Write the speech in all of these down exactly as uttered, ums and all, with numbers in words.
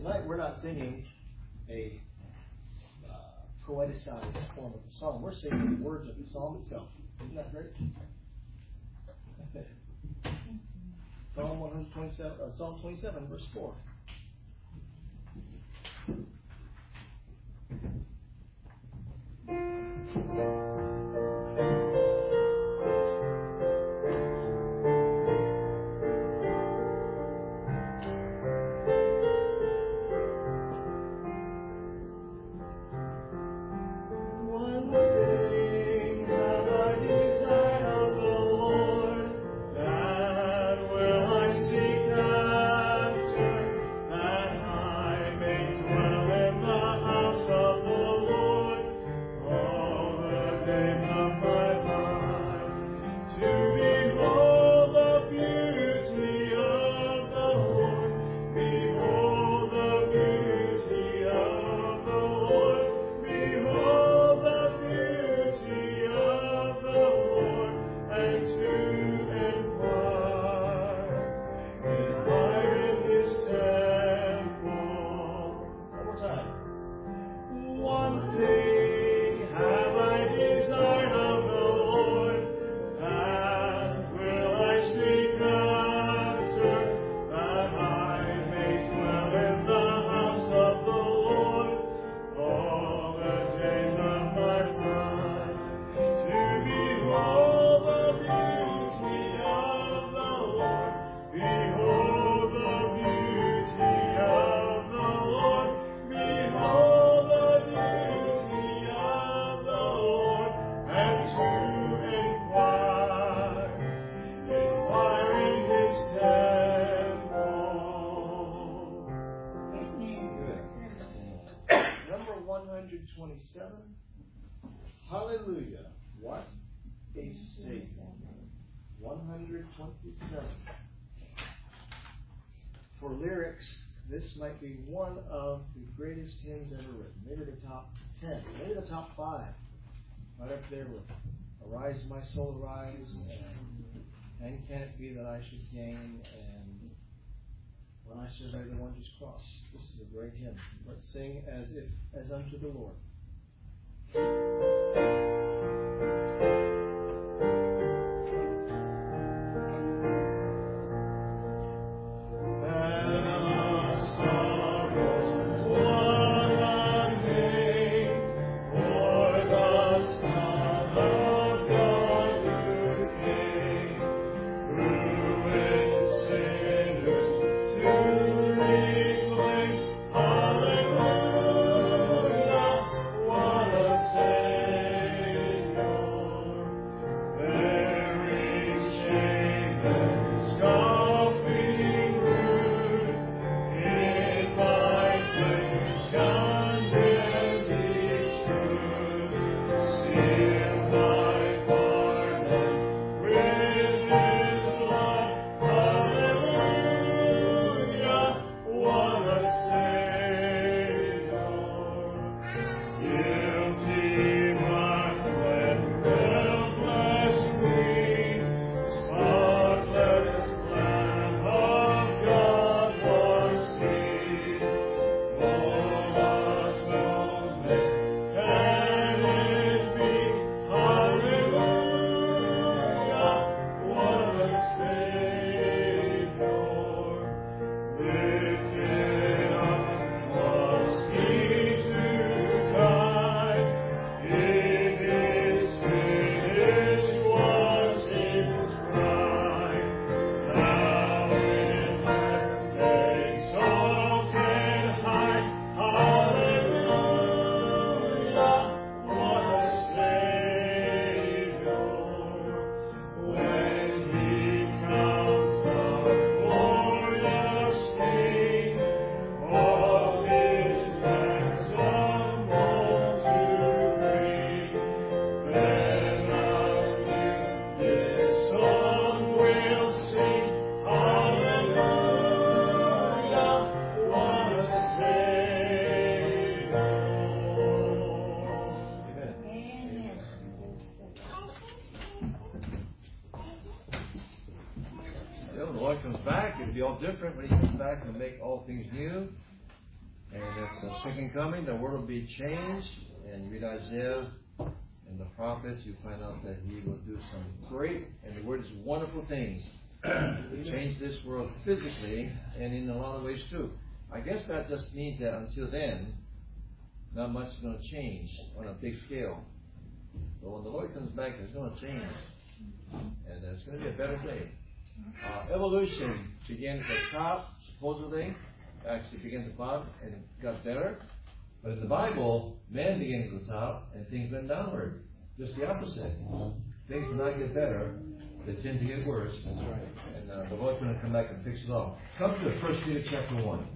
tonight we're not singing a uh, poeticized form of the song. We're singing the words of the psalm itself. Isn't that great? Psalm one twenty-seven, uh, Psalm twenty-seven, verse four. twenty-seven. Hallelujah. What a Savior. one twenty-seven. For lyrics, this might be one of the greatest hymns ever written. Maybe the top ten. Maybe the top five. Right up there with Arise, My Soul, Arise, and And Can It Be That I Should Gain, and When I Survey the Wondrous Cross. This is a great hymn. Let's sing as if as unto the Lord. Different when he comes back and make all things new. And at the second coming, the world will be changed. And you read Isaiah and the prophets, you find out that He will do some great and the word is wonderful things to change this world physically and in a lot of ways too. I guess that just means that until then, not much is going to change on a big scale. But when the Lord comes back, it's going to change. And it's going to be a better day. Uh, evolution began at the top, supposedly. Actually began at the bottom and it got better. But in the Bible, man began at the top and things went downward. Just the opposite. Things do not get better. They tend to get worse. That's right. And uh, the Lord's going to come back and fix it all. Come to First Peter chapter one.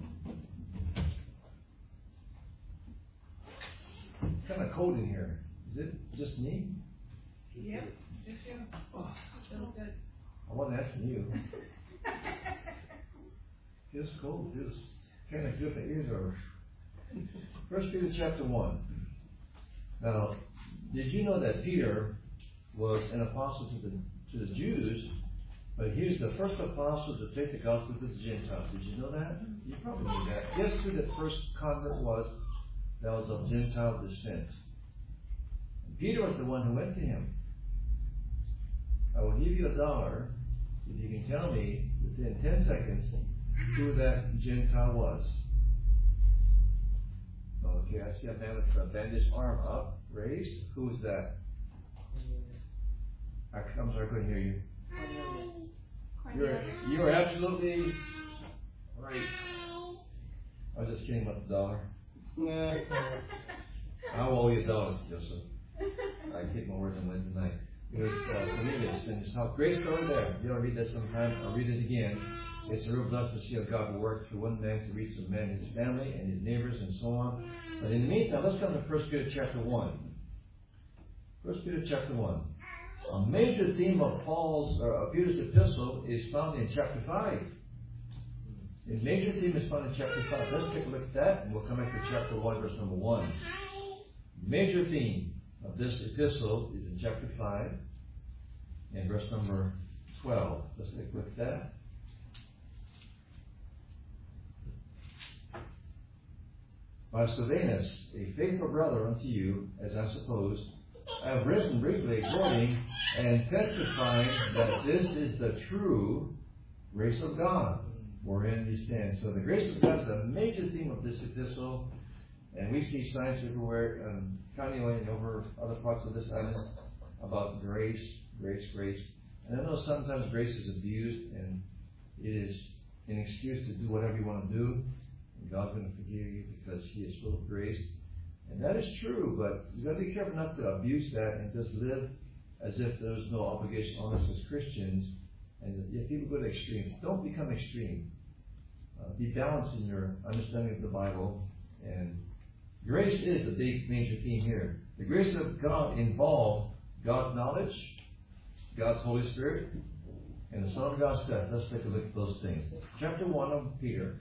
It's kind of cold in here. Is it just me? Yep, just you. Oh, feels good. I wasn't asking you. Feels cold. Feels kind of good. The ears are. First Peter chapter one. Now, did you know that Peter was an apostle to the to the Jews, but he was the first apostle to take the gospel to the Gentiles? Did you know that? You probably knew that. Guess who the first convert was that was of Gentile descent? And Peter was the one who went to him. I will give you a dollar if you can tell me within ten seconds who that Gentile was. Okay, I see a man with a bandaged arm up, raised. Who is that? I, I'm sorry, I couldn't hear you. You're, you're absolutely right. I was just kidding about the dollar. I will owe you a dollar, Joseph. I keep my words on Wednesday night. It was uh, Cornelius, and it's how great story there. You don't read that sometime. I'll read it again. It's a real blessing to see how God will work through one man to reach a man, his family, and his neighbors, and so on. But in the meantime, let's come to First Peter chapter one. First Peter chapter one. A major theme of Paul's or uh, Peter's epistle is found in chapter five. The major theme is found in chapter five. Let's take a look at that, and we'll come back to chapter one, verse number one. Major theme of this epistle is in chapter five and verse number twelve. Let's take a look at that. By Silvanus, a faithful brother unto you, as I suppose, I have written briefly exhorting and testifying that this is the true grace of God, wherein we stand. So the grace of God is a major theme of this epistle, and we see signs everywhere, um, countywide and over other parts of this island, about grace, grace, grace. And I know sometimes grace is abused, and it is an excuse to do whatever you want to do. And God's going to forgive you because He is full of grace. And that is true, but you've got to be careful not to abuse that and just live as if there's no obligation on us as Christians. And if people go to extremes, don't become extreme. Uh, be balanced in your understanding of the Bible. And grace is the big major theme here. The grace of God involved God's knowledge, God's Holy Spirit, and the Son of God's death. Let's take a look at those things. Chapter one of Peter.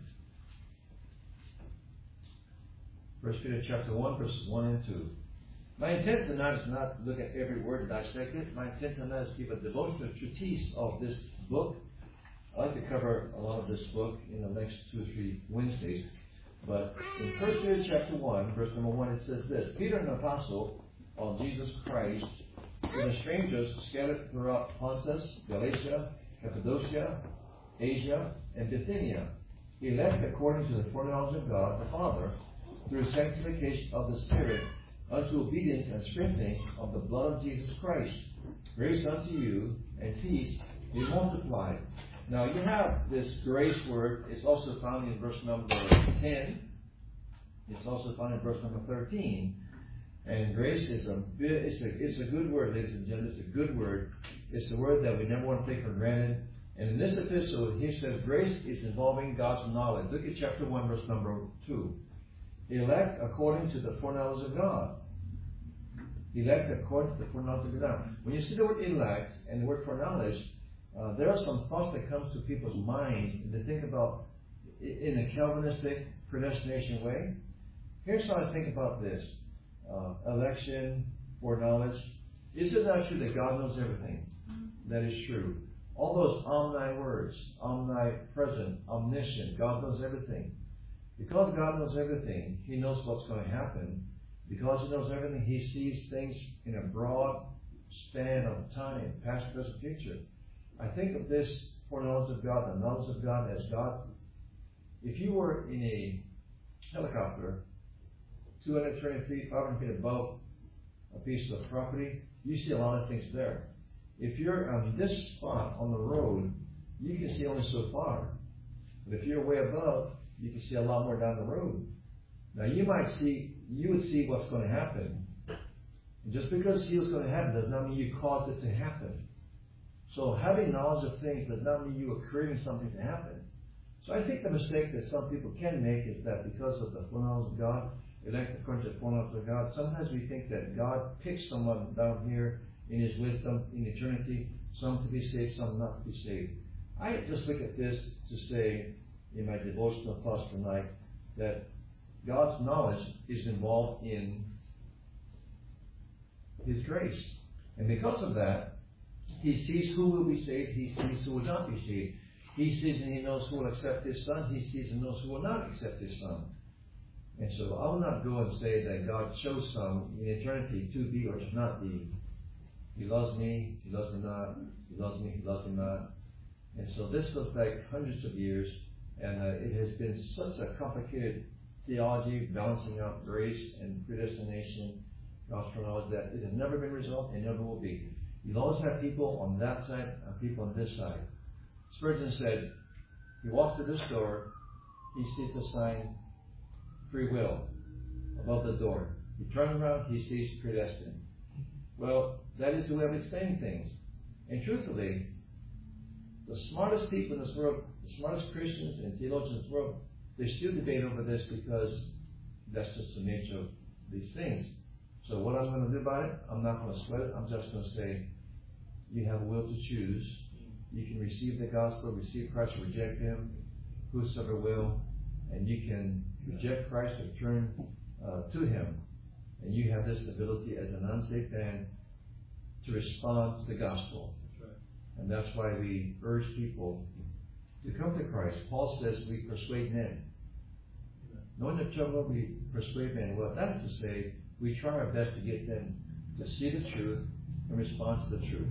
First Peter chapter one, verses one and two. My intent tonight is not to look at every word and dissect it. My intent tonight is to give a devotional treatise of this book. I'd like to cover a lot of this book in the next two or three Wednesdays. But in First Peter chapter one, verse number one, it says this: Peter, an apostle of Jesus Christ, to the strangers scattered throughout Pontus, Galatia, Cappadocia, Asia, and Bithynia, elect according to the foreknowledge of God the Father, through sanctification of the Spirit, unto obedience and strengthening of the blood of Jesus Christ. Grace unto you and peace be multiplied. Now you have this grace word. It's also found in verse number ten. It's also found in verse number thirteen. And grace is a it's a it's a good word, ladies and gentlemen. It's a good word. It's a word that we never want to take for granted. And in this epistle, he says grace is involving God's knowledge. Look at chapter one, verse number two. Elect according to the foreknowledge of God. Elect according to the foreknowledge of God. When you see the word elect and the word foreknowledge, uh, there are some thoughts that come to people's minds, and they think about in a Calvinistic predestination way. Here's how I think about this: uh, election, foreknowledge. Is it not true that God knows everything? That is true. All those omni words, omnipresent, omniscient, God knows everything. Because God knows everything, He knows what's going to happen. Because He knows everything, He sees things in a broad span of time, past, present, future. I think of this foreknowledge of God, the knowledge of God as God. If you were in a helicopter, two hundred twenty feet, five hundred feet above a piece of property, you see a lot of things there. If you're on this spot on the road, you can see only so far. But if you're way above, you can see a lot more down the road. Now you might see, you would see what's going to happen. And just because you see what's going to happen does not mean you caused it to happen. So having knowledge of things does not mean you are creating something to happen. So I think the mistake that some people can make is that because of the foreknowledge of God, elect according to the foreknowledge of God, sometimes we think that God picks someone down here in His wisdom, in eternity, some to be saved, some not to be saved. I just look at this to say, in my devotional thoughts tonight, that God's knowledge is involved in His grace. And because of that, He sees who will be saved, He sees who will not be saved. He sees and He knows who will accept His Son, He sees and knows who will not accept His Son. And so I will not go and say that God chose some in eternity to be or to not be. He loves me, He loves me not, He loves me, He loves me not. And so this goes back hundreds of years, and uh, it has been such a complicated theology, balancing out grace and predestination, gospel knowledge, that it has never been resolved and never will be. You'll always have people on that side and people on this side. Spurgeon said, he walks to this door, he sees the sign, free will, above the door. He turns around, he sees predestined. Well, that is the way of explaining things. And truthfully, the smartest people in this world, the smartest Christians and theologians in this world, they still debate over this because that's just the nature of these things. So what I'm going to do about it, I'm not going to sweat it. I'm just going to say, you have a will to choose. You can receive the gospel, receive Christ, or reject Him, whosoever will, and you can reject Christ or turn uh, to Him. And you have this ability as an unsaved man to respond to the gospel. That's right. And that's why we urge people to come to Christ. Paul says we persuade men. Yeah. Knowing the trouble, we persuade men. Well, that is to say, we try our best to get them to see the truth and respond to the truth.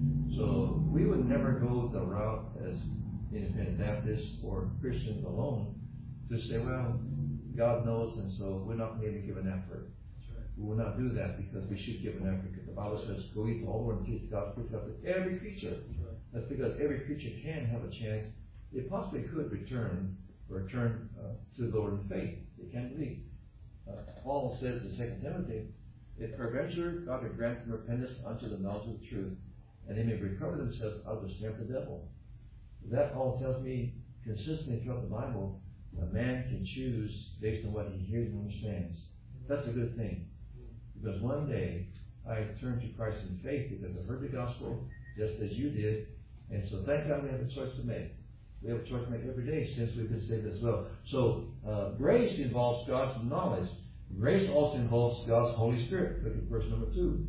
So we would never go the route as independent Baptists or Christians alone to say, well, God knows, and so we're not going to give an effort. Right. We will not do that because we should give an effort. Because the Bible says, go eat all the world and teach God's precepts to every creature. Right. That's because every creature can have a chance. They possibly could return or return uh, to the Lord in faith. They can believe. Uh, Paul says in Second Timothy, if peradventure God would grant them repentance unto the knowledge of the truth, and they may recover themselves out of the snare of the devil. That all tells me consistently throughout the Bible, a man can choose based on what he hears and understands. That's a good thing. Because one day I turned to Christ in faith because I heard the gospel just as you did. And so thank God we have a choice to make. We have a choice to make every day since we've been saved as well. So uh, grace involves God's knowledge. Grace also involves God's Holy Spirit. Look at verse number two.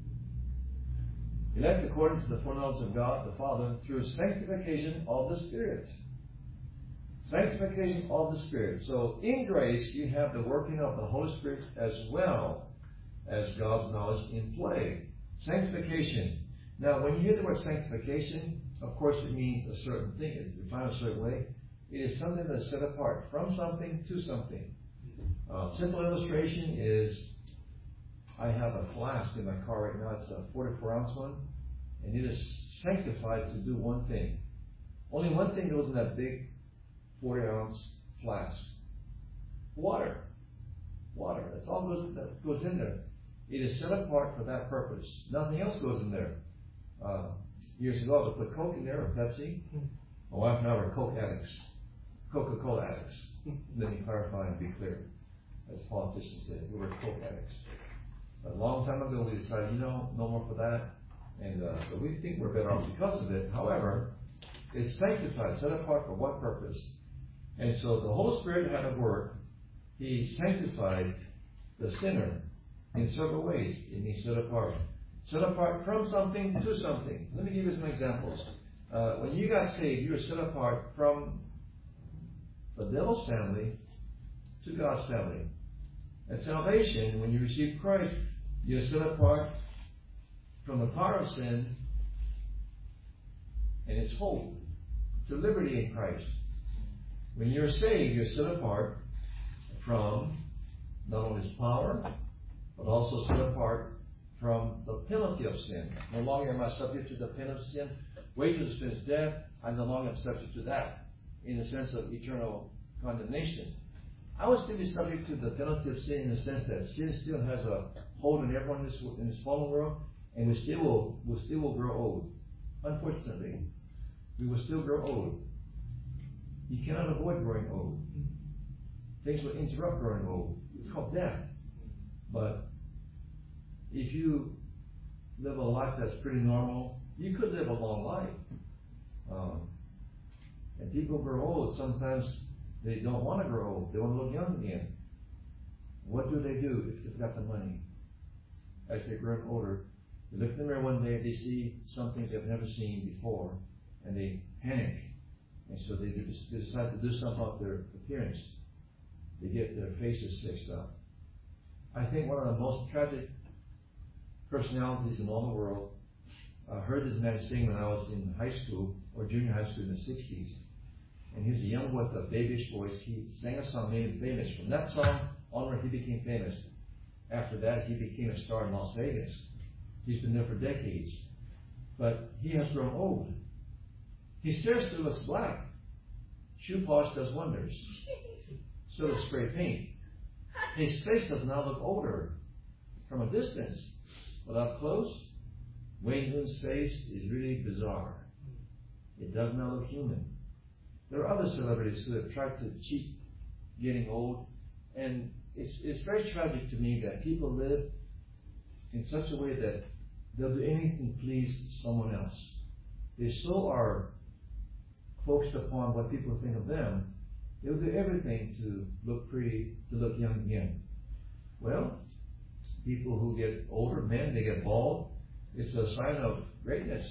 Elect according to the foreknowledge of God the Father through sanctification of the Spirit. Sanctification of the Spirit. So in grace you have the working of the Holy Spirit as well as God's knowledge in play. Sanctification. Now when you hear the word sanctification, of course it means a certain thing. It's defined a certain way. It is something that's set apart from something to something. Uh, simple illustration is I have a flask in my car right now. It's a forty-four ounce one. And it is sanctified to do one thing. Only one thing goes in that big forty ounce flask. Water. Water. That's all goes, that goes in there. It is set apart for that purpose. Nothing else goes in there. Uh, years ago, I would put Coke in there or Pepsi. My wife and I were Coke addicts. Coca-Cola addicts. Let me clarify and be clear. As politicians say, we were Coke addicts. A long time ago, we decided, you know, no more for that. And uh, so we think we're better off because of it. However, it's sanctified, set apart for what purpose? And so the Holy Spirit had a work. He sanctified the sinner in several ways. It means set apart. Set apart from something to something. Let me give you some examples. Uh, when you got saved, you were set apart from the devil's family to God's family. And salvation, when you receive Christ, you're set apart from the power of sin and its hold to liberty in Christ. When you're saved, you're set apart from not only His power, but also set apart from the penalty of sin. No longer am I subject to the penalty of sin. Wages of sin is death. I no longer am subject to that in the sense of eternal condemnation. I will still be subject to the penalty of sin in the sense that sin still has a hold on everyone in this, in this fallen world, and we still will, we still will grow old. Unfortunately, we will still grow old. You cannot avoid growing old. Things will interrupt growing old. It's called death. But if you live a life that's pretty normal, you could live a long life. Um, and people grow old. Sometimes they don't want to grow old. They want to look young again. What do they do if they've got the money? As they grow older, they look in the mirror one day, they see something they've never seen before, and they panic. And so they, do, they decide to do something about their appearance. They get their faces fixed up. I think one of the most tragic personalities in all the world, I heard this man sing when I was in high school, or junior high school in the sixties. And he was a young boy with a babyish voice. He sang a song made him famous. From that song onward, he became famous. After that, he became a star in Las Vegas. He's been there for decades. But he has grown old. His hair still looks black. Shoe polish does wonders. So does spray paint. His face does not look older from a distance. But up close, Wayne Hoon's face is really bizarre. It does not look human. There are other celebrities who have tried to cheat getting old, and it's it's very tragic to me that people live in such a way that they'll do anything to please someone else. They so are focused upon what people think of them, they'll do everything to look pretty, to look young again. Well, people who get older, men, they get bald, it's a sign of greatness.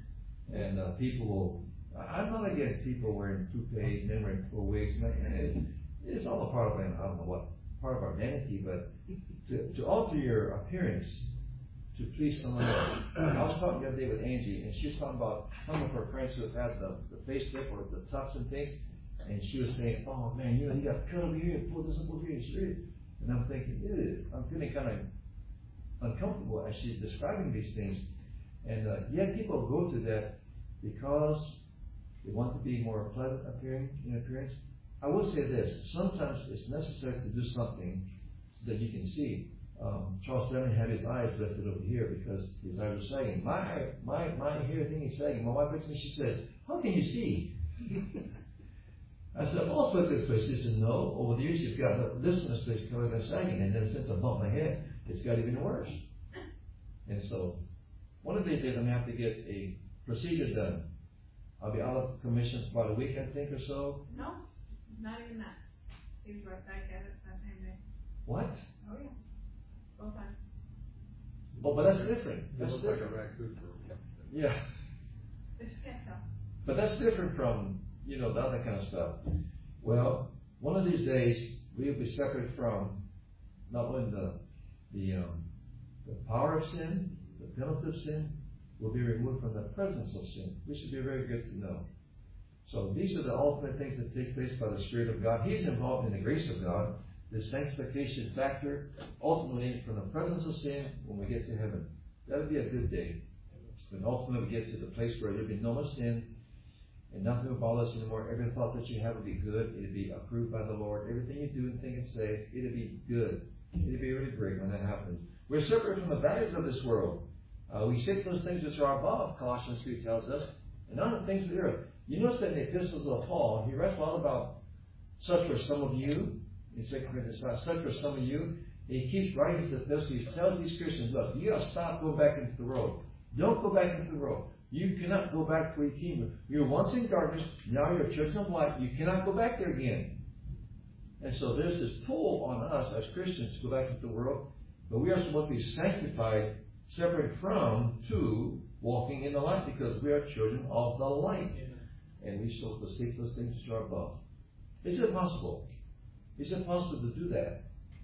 And uh, people will, I'm not against people wearing toupees, men wearing full wigs. It, it's all a part of, I don't know what, part of our vanity, but to, to alter your appearance to please someone else. I was talking the other day with Angie, and she was talking about some of her friends who have had the, the facelift or the tufts and things, and she was saying, oh man, you know, you got to cut over here and pull this up over here. And I'm thinking, ew, I'm feeling kind of uncomfortable as she's describing these things. And uh, yet people go to that because they want to be more pleasant appearing in appearance. I will say this, sometimes it's necessary to do something that you can see. Um, Charles Stanley had his eyes lifted over here because his eyes were sagging. My my my hair thing is sagging. My wife looks at me, she says, how can you see? I said, well, let's look this way. She said, no, over the years you've got this in this place covered by sagging, and then since I bumped my head, it's got even worse. And so, one of these days I'm going to have to get a procedure done. I'll be out of commission for about a week, I think, or so. No, not even that. He was right back at it that same day. What? Oh, yeah. Both times. Oh, but that's different. That's looks different. like a raccoon for Yeah. Just can't tell. But that's different from, you know, the other kind of stuff. Well, one of these days, we'll be separate from not only the, the, um, the power of sin, the penalty of sin, will be removed from the presence of sin. This should be very good to know. So these are the ultimate things that take place by the Spirit of God. He's involved in the grace of God, the sanctification factor, ultimately from the presence of sin when we get to heaven. That'll be a good day. When ultimately we get to the place where there'll be no more sin and nothing will bother us anymore. Every thought that you have will be good. It'll be approved by the Lord. Everything you do and think and say, it'll be good. It'll be really great when that happens. We're separate from the values of this world. Uh, we seek those things which are above, Colossians three tells us, and not the things of the earth. You notice that in the epistles of Paul, he writes a lot about such were some of you, in Second Corinthians five, such were some of you. And he keeps writing to the epistles. He tells these Christians, look, you got to stop going back into the world. Don't go back into the world. You cannot go back to where you came. You were once in darkness, now you're a children of light. You cannot go back there again. And so there's this pull on us as Christians to go back into the world, but we are supposed to be sanctified, separate from, to, walking in the light, because we are children of the light. And we're supposed to seek those things which are above. Is it possible Is it possible to do that?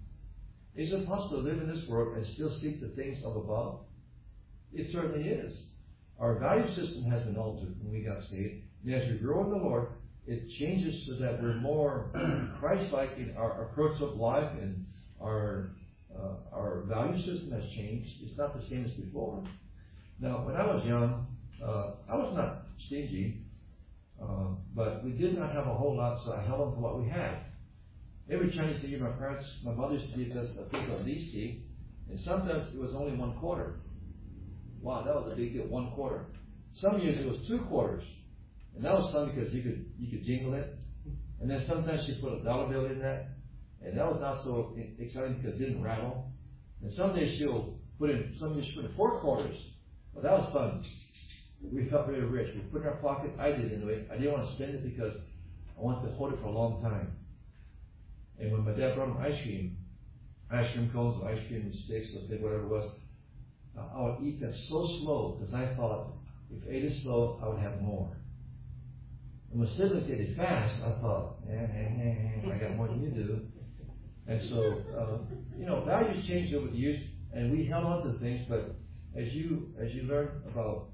Is it possible to live in this world and still seek the things of above? It certainly is. Our value system has been altered when we got saved. And as we grow in the Lord, it changes so that we're more Christ-like in our approach of life, and our uh, our value system has changed. It's not the same as before. Now, when I was young, uh, I was not stingy, uh, but we did not have a whole lot, so I held on to what we had. Every Chinese New Year, my parents, my mother used to give us a big lisi, and sometimes it was only one quarter. Wow, that was a big deal, one quarter. Some years it was two quarters. And that was fun because you could you could jingle it. And then sometimes she put a dollar bill in that. And that was not so exciting because it didn't rattle. And some days she'll put in, some days she'll put in four quarters. But that was fun. We felt very rich. We put it in our pocket. I did anyway. I didn't want to spend it because I wanted to hold it for a long time. And when my dad brought him ice cream, ice cream cones, or ice cream sticks, or whatever it was, I would eat that so slow because I thought if I ate it slow, I would have more. And when siblings ate it fast, I thought, eh, eh, eh, eh, I got more than you do. And so, uh, you know, values changed over the years, and we held on to things. But as you as you learn about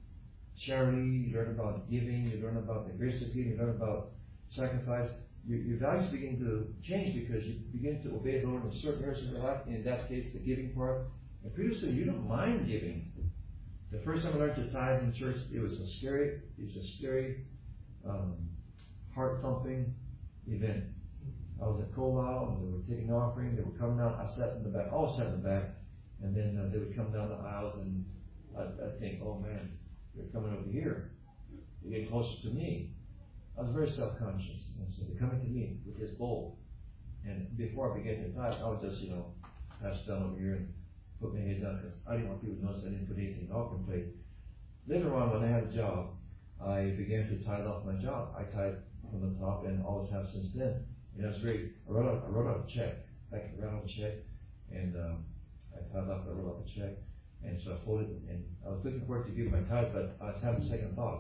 charity, you learn about giving, you learn about the grace of giving, you learn about sacrifice, your, your values begin to change because you begin to obey the Lord in certain areas of your life. In that case, the giving part. And pretty soon, you don't mind giving. The first time I learned to tithe in church, it was a scary, it was a scary, um, heart-thumping event. I was at Kolau, and they were taking offering. They were coming out. I sat in the back. I always sat in the back. And then uh, they would come down the aisles, and I'd, I'd think, oh man, they're coming over here. They're getting closer to me. I was very self-conscious. And so they're coming to me with this bowl. And before I began to tithe, I would just, you know, pass down over here and put my head down because I didn't want people to notice I didn't put anything in the offering plate. Later on, when I had a job, I began to tithe off my job. I tithe from the top and always have since then. And I was very, I wrote out, I wrote out a check. I wrote out a check, and um, I tithe off, I wrote out a check. And so I folded it, and I was looking forward to give my tithe, but I was having second thoughts.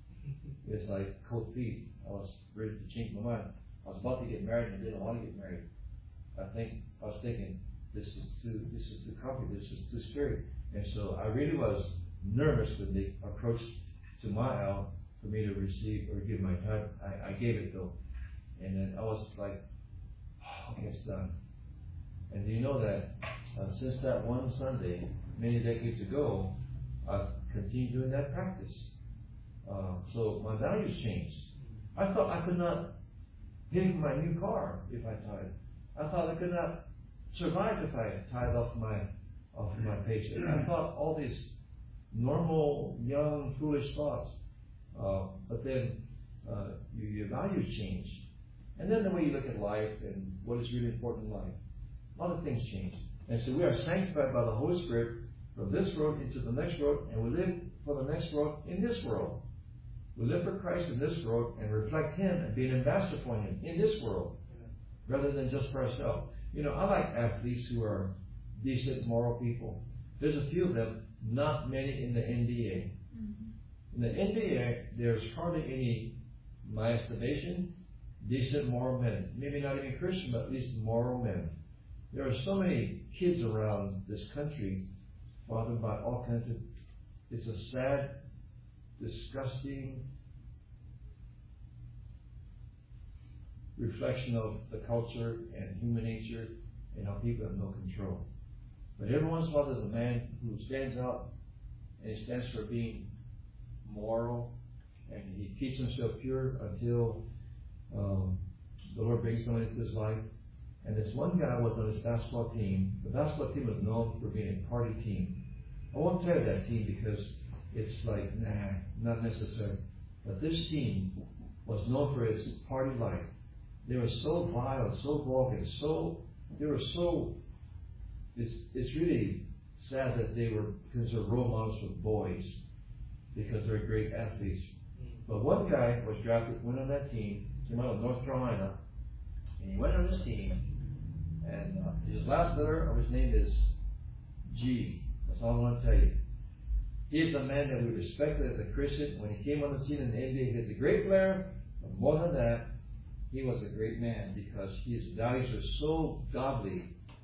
It's like cold feet. I was ready to change my mind. I was about to get married and didn't want to get married. I think, I was thinking, this is too, this is too complicated, this is too scary. And so I really was nervous with the approach to my aisle for me to receive or give my tithe. I, I gave it though. And then I was like, oh, okay, it's done. And do you know that uh, since that one Sunday, many decades ago, I've continued doing that practice. Uh, so my values changed. I thought I could not pay for my new car if I tithe. I thought I could not survive if I tithe off my off my paycheck. I thought all these normal, young, foolish thoughts. Uh, but then uh, your, your values change. And then the way you look at life and what is really important in life. A lot of things change. And so we are sanctified by the Holy Spirit from this road into the next road, and we live for the next road in this world. We live for Christ in this world and reflect Him and be an ambassador for Him in this world, rather than just for ourselves. You know, I like athletes who are decent, moral people. There's a few of them, not many in the N B A. Mm-hmm. In the N B A, there's hardly any, in my estimation, decent, moral men. Maybe not even Christian, but at least moral men. There are so many kids around this country fathered by all kinds of, it's a sad, disgusting reflection of the culture and human nature and how people have no control. But every once in a while there's a man who stands out, and he stands for being moral, and he keeps himself pure until um, the Lord brings someone into his life. And this one guy was on his basketball team. The basketball team was known for being a party team. I won't tell you that team because it's like, nah, not necessary. But this team was known for its party life. They were so vile, so vulgar, so, they were so, it's, it's really sad that they were considered role models for boys because they're great athletes. But one guy was drafted, went on that team, came out of North Carolina, and he went on this team, and uh, his last letter of his name is G. That's all I want to tell you. He is a man that we respected as a Christian. When he came on the scene in the N B A, he was a great player, but more than that, he was a great man because his values were so godly.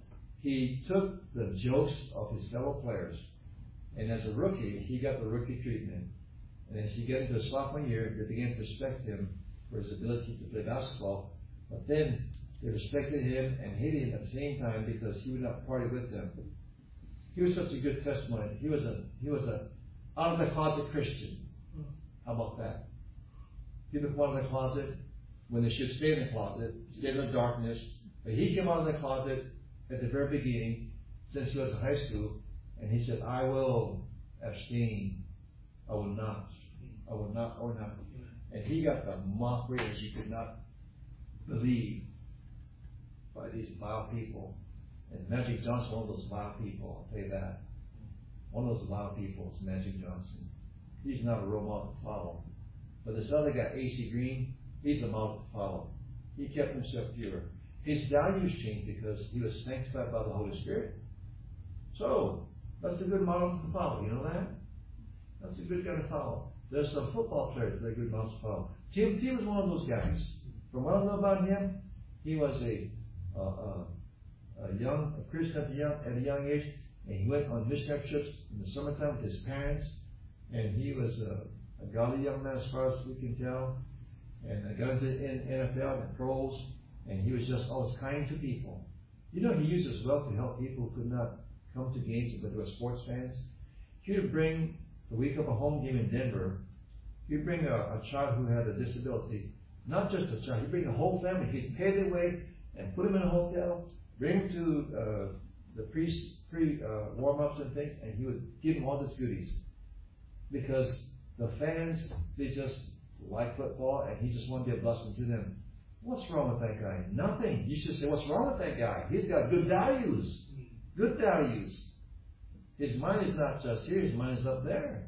He took the jokes of his fellow players, and as a rookie, he got the rookie treatment. And as he got into his sophomore year, they began to respect him for his ability to play basketball. But then they respected him and hated him at the same time because he would not party with them. He was such a good testimony. He was a he was a out of the closet Christian. How about that? People come out of the closet when they should stay in the closet, stay in the darkness. But he came out of the closet at the very beginning, since he was in high school, and he said, I will abstain. I will not. I will not, I will not. And he got the mockery as you could not believe by these vile people. And Magic Johnson, one of those vile people, I'll tell you that. One of those vile people is Magic Johnson. He's not a role model to follow. But this other guy, A C Green, he's a model to follow. He kept himself pure. His values changed because he was sanctified by the Holy Spirit. So, that's a good model to follow. You know that? That's a good guy to follow. There's some football players that are good models to follow. Tim T was one of those guys. From what I know about him, he was a, uh, uh, a young a Christian at a young, at a young age, and he went on missionary trips in the summertime with his parents, and he was a, a godly young man as far as we can tell, and I got into the N F L and pros, and he was just always kind to people. You know, he used his wealth to help people who could not come to games, but they were sports fans. He would bring, the week of a home game in Denver, he'd bring a, a child who had a disability, not just a child, he'd bring a whole family. He'd pay their way and put them in a hotel, bring them to uh, the pre, pre uh, warm-ups and things, and he would give them all these goodies. Because the fans, they just like football, and he just wanted to be a blessing to them. What's wrong with that guy? Nothing. You should say, what's wrong with that guy? He's got good values. Good values. His mind is not just here, his mind is up there.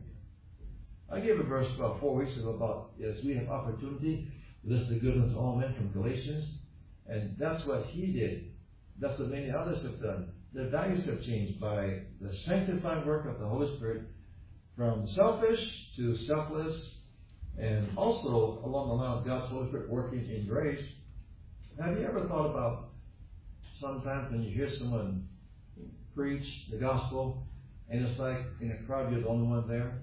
I gave a verse about four weeks ago about, as we have opportunity, listen to good unto all men from Galatians. And that's what he did. That's what many others have done. Their values have changed by the sanctifying work of the Holy Spirit, from selfish to selfless, and also along the line of God's Holy Spirit working in grace. Have you ever thought about sometimes when you hear someone preach the gospel, and it's like in a crowd you're the only one there?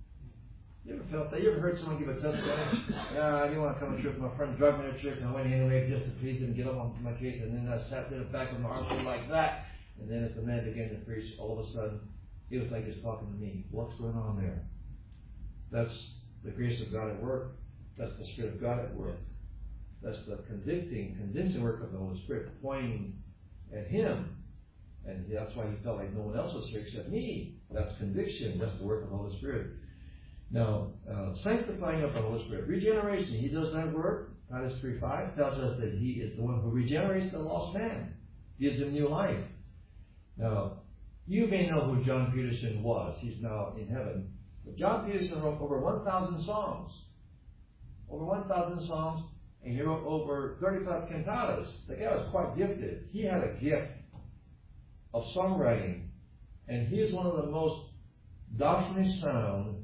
You ever felt that? You ever heard someone give a testimony? Yeah, I didn't want to come to church. My friend drove me to church, and I went anyway just to please him and get up on my case. And then I sat there in the back of my arms like that. And then as the man began to preach, all of a sudden, it was like he's talking to me. What's going on there? That's the grace of God at work. That's the Spirit of God at work. That's the convicting, convincing work of the Holy Spirit, pointing at Him. And that's why he felt like no one else was here except me. That's conviction. That's the work of the Holy Spirit. Now, uh, sanctifying of the Holy Spirit. Regeneration. He does that work. Titus three five tells us that He is the one who regenerates the lost man. Gives him new life. Now, you may know who John Peterson was. He's now in heaven. But John Peterson wrote over one thousand songs. Over one thousand songs. And he wrote over thirty-five cantatas. The guy was quite gifted. He had a gift of songwriting. And he is one of the most doctrinally sound,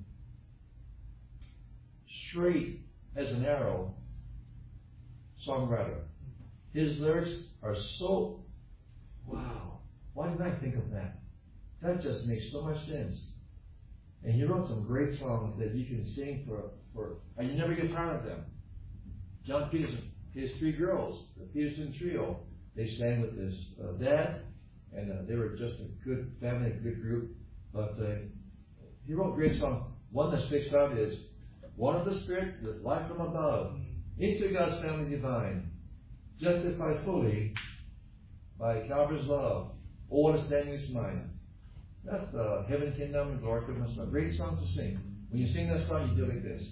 straight as an arrow songwriter. His lyrics are so, wow, why didn't I think of that? That just makes so much sense. And he wrote some great songs that you can sing for, for and you never get tired of them. John Peterson, his three girls, the Peterson Trio, they sang with his uh, dad, and uh, they were just a good family, a good group. But uh, he wrote great songs. One that sticks out is One of the Spirit with life from above, into God's family divine, justified fully by Calvary's love. Oh, what a standing is mine. That's the Heaven, Kingdom, and Glory from the Son. Great song to sing. When you sing that song, you do like this.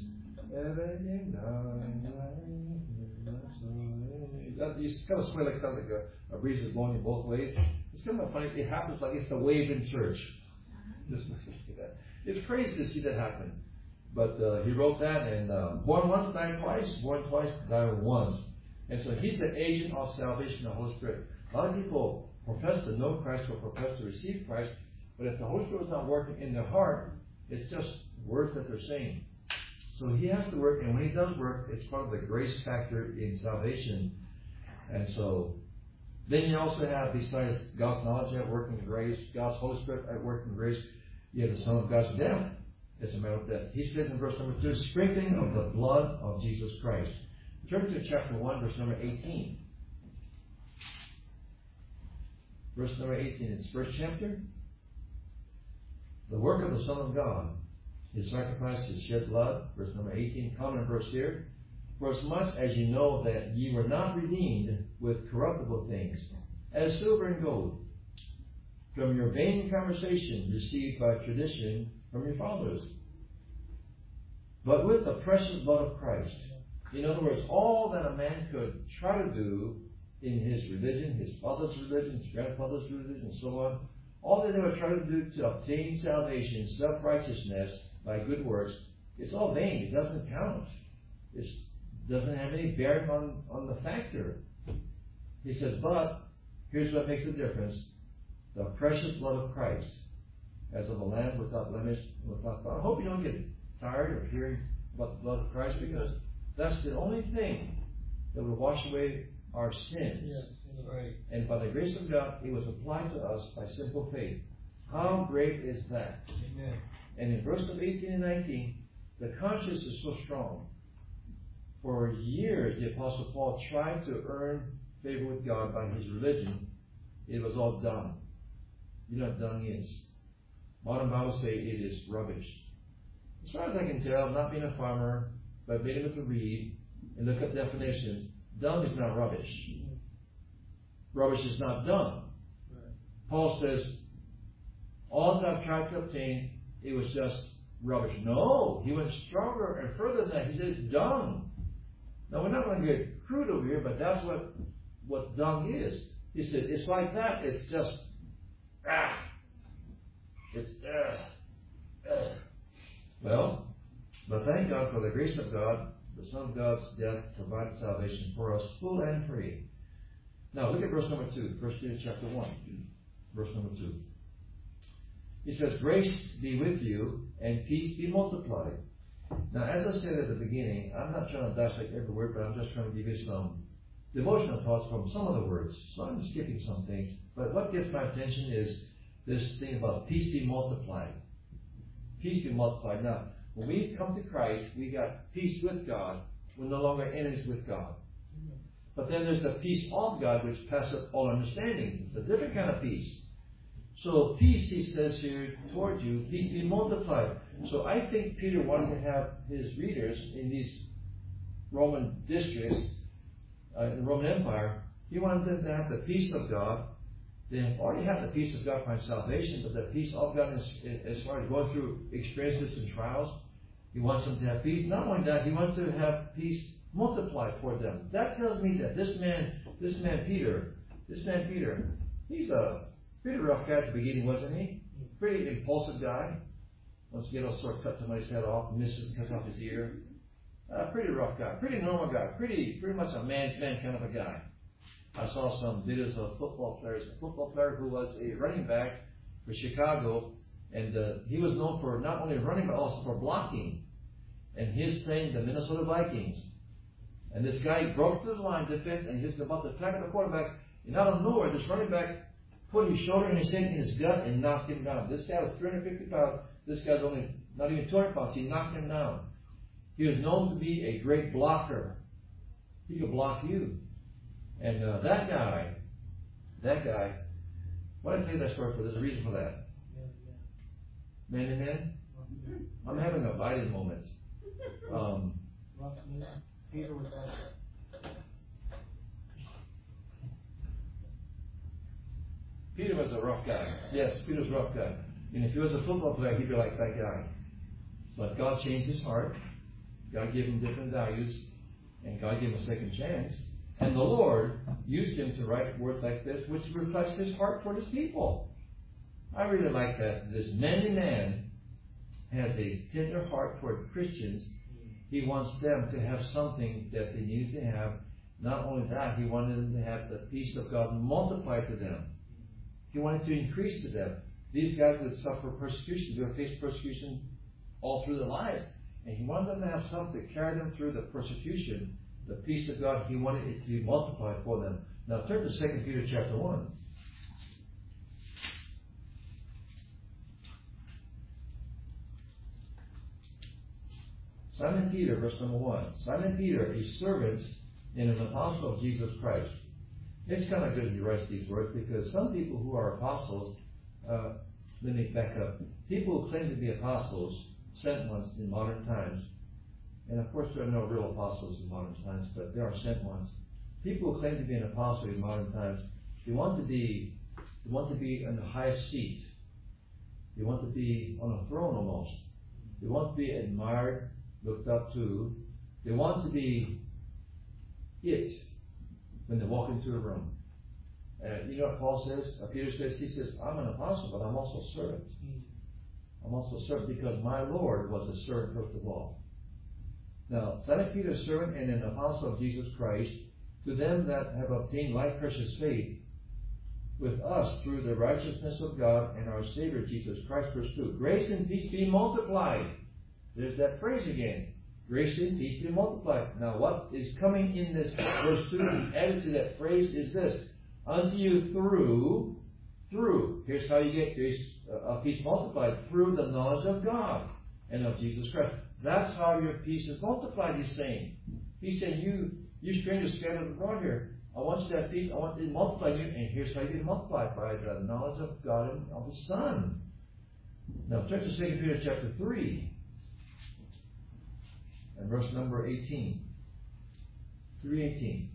That, you kind of sway like that, like a, a breeze is blowing in both ways. It's kind of funny. It happens like it's the wave in church. Just like that. It's crazy to see that happen. But uh, he wrote that, and uh, born once, died twice. Born twice, died once. And so he's the agent of salvation, the Holy Spirit. A lot of people profess to know Christ or profess to receive Christ, but if the Holy Spirit is not working in their heart, it's just words that they're saying. So he has to work, and when he does work, it's part of the grace factor in salvation. And so, then you also have, besides God's knowledge at work in grace, God's Holy Spirit at work in grace, you have the Son of God's death. It's a matter of death. He says in verse number two, sprinkling of the blood of Jesus Christ. Turn to chapter one, verse number eighteen. Verse number eighteen in this first chapter. The work of the Son of God, His sacrifice, His shed blood. Verse number eighteen, common verse here. For as much as you know that ye were not redeemed with corruptible things, as silver and gold, from your vain conversation received by tradition from your fathers, but with the precious blood of Christ. In other words, all that a man could try to do in his religion, his father's religion, his grandfather's religion, and so on, all that they were trying to do to obtain salvation, self-righteousness, by good works, it's all vain. It doesn't count. It doesn't have any bearing on, on the factor. He says, but here's what makes the difference. The precious blood of Christ, as of a lamb without blemish, without spot. I hope you don't get tired of hearing about the blood of Christ, because that's the only thing that will wash away our sins. Yes, right. And by the grace of God, it was applied to us by simple faith. How great is that? Amen. And in verse eighteen and nineteen, the conscience is so strong. For years, the Apostle Paul tried to earn favor with God by his religion. It was all dung. You know what dung is? Modern Bible say it is rubbish. As far as I can tell, not being a farmer, but being able to read and look up definitions, dung is not rubbish. Rubbish is not dung. Right. Paul says, all that I've tried to obtain, it was just rubbish. No, he went stronger and further than that. He says dung. Now, we're not going to get crude over here, but that's what, what dung is. He said, it's like that. It's just, ah. It's, uh, uh. Well, but thank God for the grace of God, the Son of God's death provided salvation for us, full and free. Now, look at verse number two, First Peter chapter one, verse number two. He says, grace be with you, and peace be multiplied. Now, as I said at the beginning, I'm not trying to dissect every word, but I'm just trying to give you some devotional thoughts from some of the words. So I'm skipping some things. But what gets my attention is this thing about peace be multiplied. Peace be multiplied. Now, when we come to Christ, we got peace with God. We're no longer enemies with God. But then there's the peace of God, which passeth all understanding. It's a different kind of peace. So peace, he says here, toward you, peace be multiplied. So I think Peter wanted to have his readers in these Roman districts, uh, in the Roman Empire, he wanted them to have the peace of God. They have already have the peace of God by salvation, but the peace of God is, as far as going through experiences and trials, he wants them to have peace. Not only that, he wants to have peace multiplied for them. That tells me that this man, this man Peter, this man Peter, he's a pretty rough guy at the beginning, wasn't he? Pretty impulsive guy. Wants to get all sort of cut somebody's head off, misses, cuts off his ear. Uh, pretty rough guy, pretty normal guy, pretty pretty much a man's man kind of a guy. I saw some videos of football players. A football player who was a running back for Chicago, and uh, he was known for not only running but also for blocking. And he's playing the Minnesota Vikings. And this guy broke through the line of defense, and he was about to tackle the quarterback. And out of nowhere, this running back put his shoulder and his head in his gut and knocked him down. This guy was three hundred fifty pounds. This guy's only not even two hundred pounds. He knocked him down. He was known to be a great blocker. He could block you. And uh, that guy, that guy, why did I tell you that story for? There's a reason for that. Man to man? I'm having a Biden moment. Um, Peter was like, Peter was a rough guy. Yes, Peter was a rough guy. And if he was a football player, he'd be like that guy. But God changed his heart. God gave him different values. And God gave him a second chance. And the Lord used him to write words like this, which reflects his heart toward his people. I really like that. This manly man has a tender heart toward Christians. He wants them to have something that they need to have. Not only that, he wanted them to have the peace of God multiplied to them. He wanted to increase to them. These guys would suffer persecution. They would face persecution all through their lives. and He wanted them to have something to carry them through the persecution. The peace of God, He wanted it to be multiplied for them. Now turn to Second Peter chapter one. Simon Peter, verse number one. Simon Peter, a servant and an apostle of Jesus Christ. It's kind of good he writes these words, because some people who are apostles, uh, let me back up. People who claim to be apostles, sent ones in modern times, and of course there are no real apostles in modern times, but there are sent ones. People who claim to be an apostle in modern times, they want to be, they want to be in the highest seat. They want to be on a throne almost. They want to be admired, looked up to. They want to be it when they walk into a room. Uh, you know what Paul says? Uh, Peter says, he says, I'm an apostle, but I'm also a servant. I'm also a servant because my Lord was a servant first of all. Now, Simon Peter, a servant and an apostle of Jesus Christ, to them that have obtained like precious faith with us through the righteousness of God and our Savior Jesus Christ, verse two. Grace and peace be multiplied. There's that phrase again. Grace and peace be multiplied. Now what is coming in this verse two and added to that phrase is this. Unto you through, through. Here's how you get grace, uh, peace multiplied. Through the knowledge of God and of Jesus Christ. That's how your peace is multiplied, he's saying. He's saying, you, you strangers scattered abroad here. I want you to have peace. I want to multiply you. And here's how you get multiplied, by the knowledge of God and of His Son. Now turn to Second Peter chapter three. And verse number eighteen. three eighteen.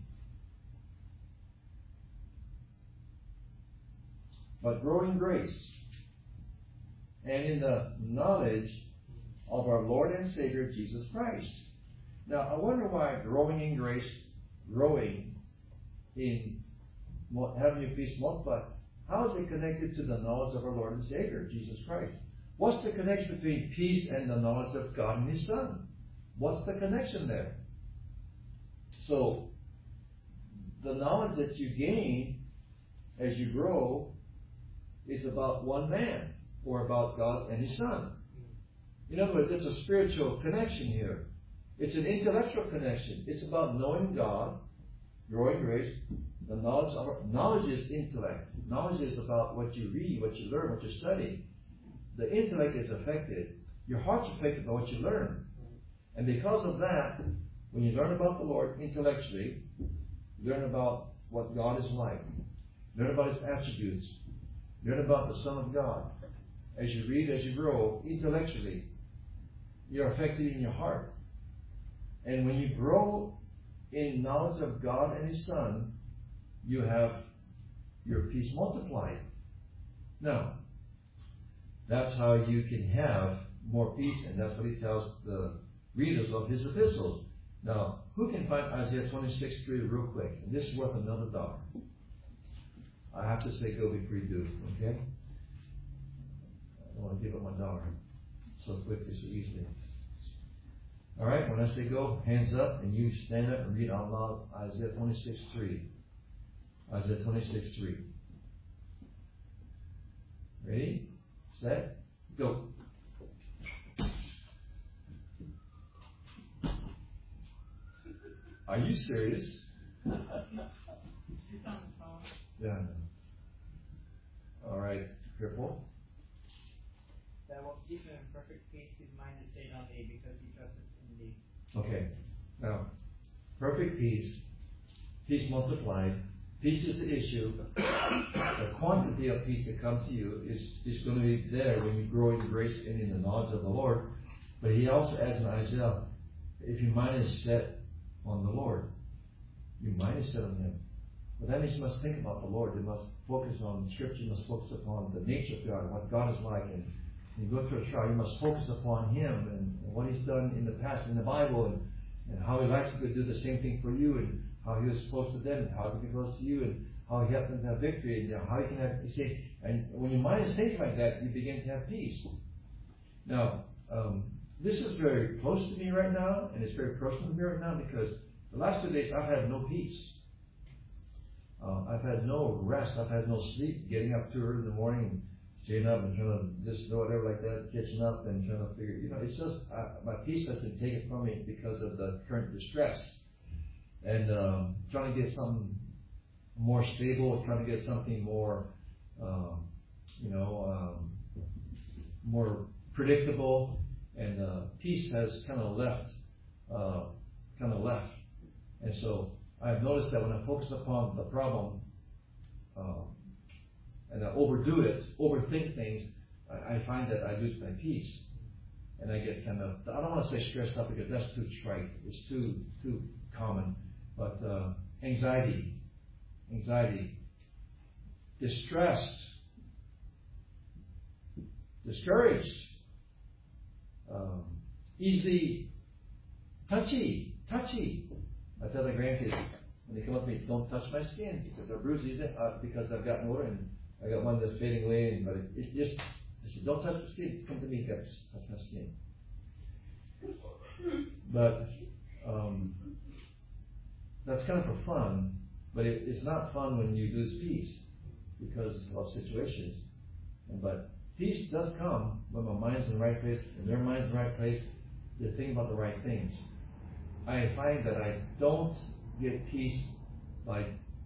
But grow in grace and in the knowledge of our Lord and Savior Jesus Christ. Now I wonder why growing in grace, growing in having your peace multiplied, how is it connected to the knowledge of our Lord and Savior Jesus Christ? What's the connection between peace and the knowledge of God and His Son? What's the connection there? So, the knowledge that you gain as you grow is about one man, or about God and His Son. In other words, it's a spiritual connection here. It's an intellectual connection. It's about knowing God, growing grace. The knowledge of knowledge is intellect. Knowledge is about what you read, what you learn, what you study. The intellect is affected. Your heart's affected by what you learn. And because of that, when you learn about the Lord intellectually, you learn about what God is like, learn about His attributes, learn about the Son of God. As you read, as you grow intellectually, you're affected in your heart. And when you grow in knowledge of God and His Son, you have your peace multiplied. Now, that's how you can have more peace, and that's what he tells the readers of his epistles. Now, who can find Isaiah twenty-six three real quick? And this is worth another dollar. I have to say go before you do, okay? I don't want to give up my dollar so quickly, so easily. Alright, when I say go, hands up, and you stand up and read out loud Isaiah twenty-six three. Isaiah twenty-six three. Ready? Set? Go. Are you serious? Yeah. Alright, careful. That will keep him in perfect peace, his mind is stayed on thee, because he trusteth in thee. Okay. Now, perfect peace, peace multiplied. Peace is the issue. The quantity of peace that comes to you is, is going to be there when you grow in grace and in the knowledge of the Lord. But he also adds in Isaiah, if your mind is set on the Lord, your mind is set on Him. But that means you must think about the Lord. You must focus on Scripture. You must focus upon the nature of God, what God is like. And when you go through a trial, you must focus upon Him and, and what He's done in the past in the Bible, and, and how He likes to do the same thing for you, and how He was close to them, and how He can be close to you, and how He helped them to have victory, and you know, how you can have, you see, and when your mind is thinking like that, you begin to have peace. Now, um, this is very close to me right now, and it's very personal to me right now, because the last two days I've had no peace. Uh, I've had no rest. I've had no sleep. Getting up too early in the morning and staying up and trying to just do whatever like that, catching up and trying to figure, you know, it's just, uh, my peace has been taken from me because of the current distress. And um, trying to get something more stable, trying to get something more, um, you know, um, more predictable, and uh, peace has kind of left, uh, kind of left. And so I've noticed that when I focus upon the problem, um, and I overdo it, overthink things, I, I find that I lose my peace. And I get kind of, I don't want to say stressed up because that's too trite. It's too, too common. But uh, anxiety, anxiety, distressed, discouraged, um, easily touchy, touchy. I tell the grandkids, when they come up to me, don't touch my skin because they're bruised, uh, because I've gotten older and I got one that's fading away, and, but it, it's just, I said, don't touch the skin, come to me, guys, touch my skin. But um, that's kind of for fun, but it, it's not fun when you lose peace because of situations. And, but peace does come when my mind's in the right place, and their mind's in the right place, they're thinking about the right things. I find that I don't get peace by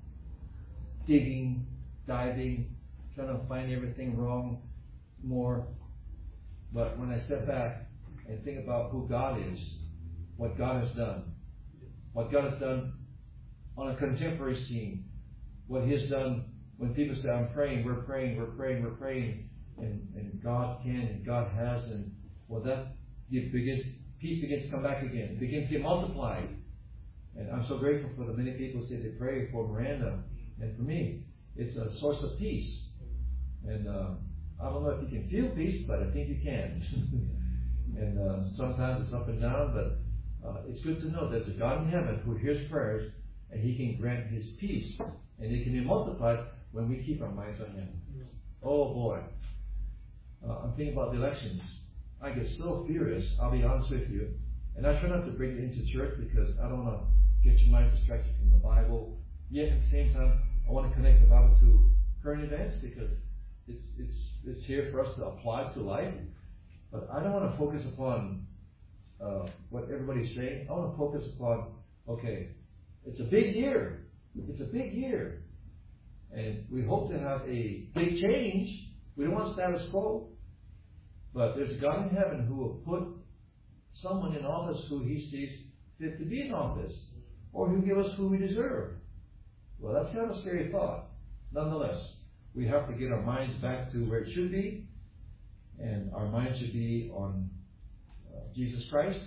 digging, diving, trying to find everything wrong more. But when I step back and think about who God is, what God has done, what God has done on a contemporary scene, what He has done when people say, I'm praying, we're praying, we're praying, we're praying, and, and God can and God has, and well, that begins, peace begins to come back again, begins to get multiplied. And I'm so grateful for the many people who say they pray for Miranda and for me. It's a source of peace. And uh, I don't know if you can feel peace, but I think you can. and uh, sometimes it's up and down, but uh, it's good to know there's a God in heaven who hears prayers, and He can grant His peace, and it can be multiplied when we keep our minds on Him. Oh boy. Uh, I'm thinking about the elections. I get so furious, I'll be honest with you. And I try not to bring it into church because I don't want to get your mind distracted from the Bible. Yet at the same time, I want to connect the Bible to current events because it's it's it's here for us to apply to life. But I don't want to focus upon uh, what everybody's saying. I want to focus upon, okay, it's a big year. It's a big year. And we hope to have a big change. We don't want status quo. But there's a God in heaven who will put someone in office who He sees fit to be in office, or He'll give us who we deserve. Well, that's kind of a scary thought. Nonetheless, we have to get our minds back to where it should be, and our minds should be on uh, Jesus Christ,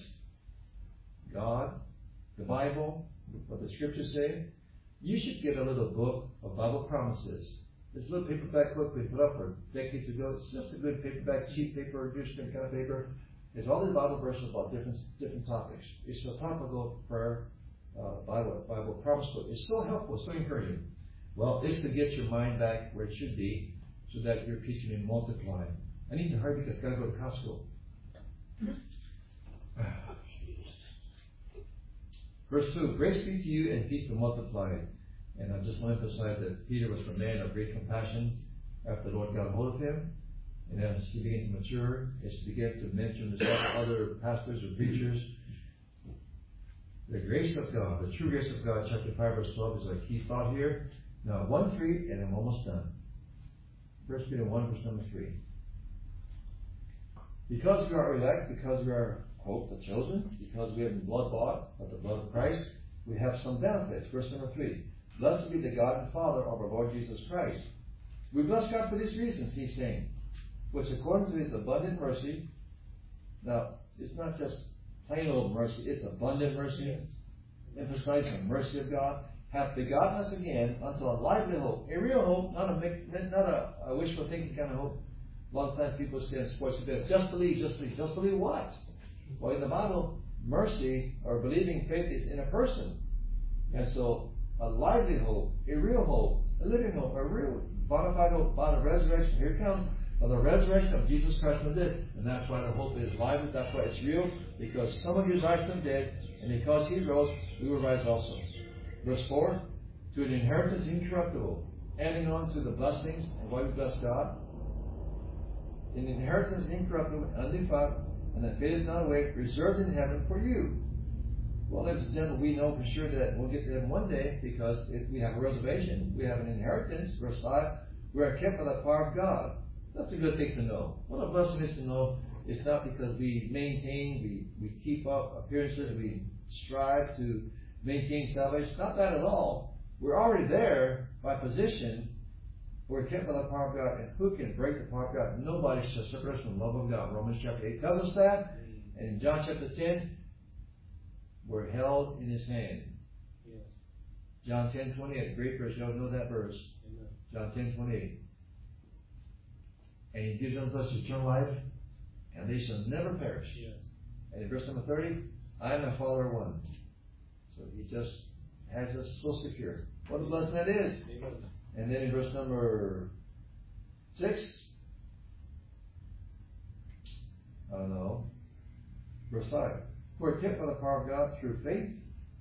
God, the Bible, what the Scriptures say. You should get a little book of Bible promises. This little paperback book we put up for decades ago. It's just a good paperback, cheap paper, newsprint kind of paper. It's all these Bible verses about different different topics. It's a topical prayer uh, Bible Bible promise book. It's so helpful, so encouraging. Well, it's to get your mind back where it should be, so that your peace can be multiplied. I need to hurry because I've got to go to Costco. Verse two: Grace be to you and peace be multiplied. And I just want to emphasize that Peter was a man of great compassion after the Lord got a hold of him. And as he began to mature, as he began to mention to other pastors or preachers, the grace of God, the true grace of God, chapter five, verse twelve is our key thought here. Now, one, three, and I'm almost done. First Peter one, verse number three. Because we are elect, because we are, quote, the chosen, because we have been blood bought by the blood of Christ, we have some benefits. Verse number three. Blessed be the God and Father of our Lord Jesus Christ. We bless God for these reasons, he's saying, which according to His abundant mercy, now, it's not just plain old mercy, it's abundant mercy, emphasizing the mercy of God, hath begotten us again unto a lively hope, a real hope, not a not a, a wishful thinking kind of hope. A lot of times people say in sports events, just believe, just believe, just believe what? Well, in the Bible, mercy or believing faith is in a person. And so, a lively hope, a real hope, a living hope, a real bona fide hope by the resurrection. Here it comes. By the resurrection of Jesus Christ from the dead. And that's why the hope is lively. That's why it's real. Because some of you rise from the dead. And because He rose, we will rise also. Verse four. To an inheritance incorruptible. Adding on to the blessings. And why we bless God. an inheritance incorruptible, undefiled, and that fadeth not away, reserved in heaven for you. Well, ladies and gentlemen, we know for sure that we'll get to heaven one day because if we have a reservation, we have an inheritance. Verse five, we are kept by the power of God. That's a good thing to know. What a blessing it is to know it's not because we maintain, we, we keep up appearances, we strive to maintain salvation. Not that at all. We're already there by position. We're kept by the power of God. And who can break the power of God? Nobody shall separate us from the love of God. Romans chapter eight tells us that. And in John chapter ten, we're held in His hand. Yes. John ten twenty-eight, great verse. You all know that verse. Amen. John ten twenty-eight. And He gives unto us eternal life, and they shall never perish. Yes. And in verse number thirty, I and my Father are one. So He just has us so secure. What a blessing that is. Amen. And then in verse number six, oh no, verse five, who are kept by the power of God through faith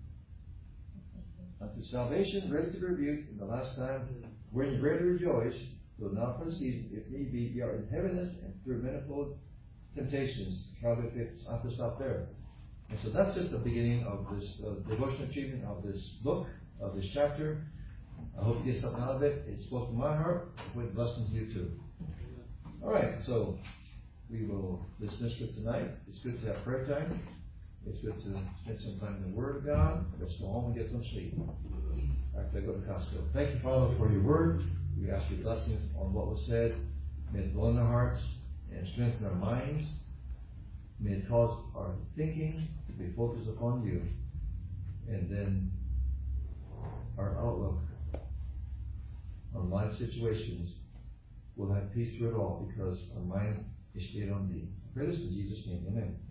unto salvation, ready to be rebuked in the last time, wherein you greatly rejoice, will not for a season, if need be, ye are in heaviness and through manifold temptations, trial of faith. I have to stop there. And so that's just the beginning of this uh, devotional treatment of this book, of this chapter. I hope you get something out of it. It spoke to my heart. It blessings you too. All right, so we will dismiss for tonight. It's good to have prayer time. It's good to spend some time in the Word of God. Let's go home and get some sleep after I go to Costco. Thank you, Father, for your Word. We ask your blessings on what was said. May it blow in our hearts and strengthen our minds. May it cause our thinking to be focused upon you. And then our outlook on life situations will have peace through it all because our mind is stayed on thee. I pray this in Jesus' name. Amen.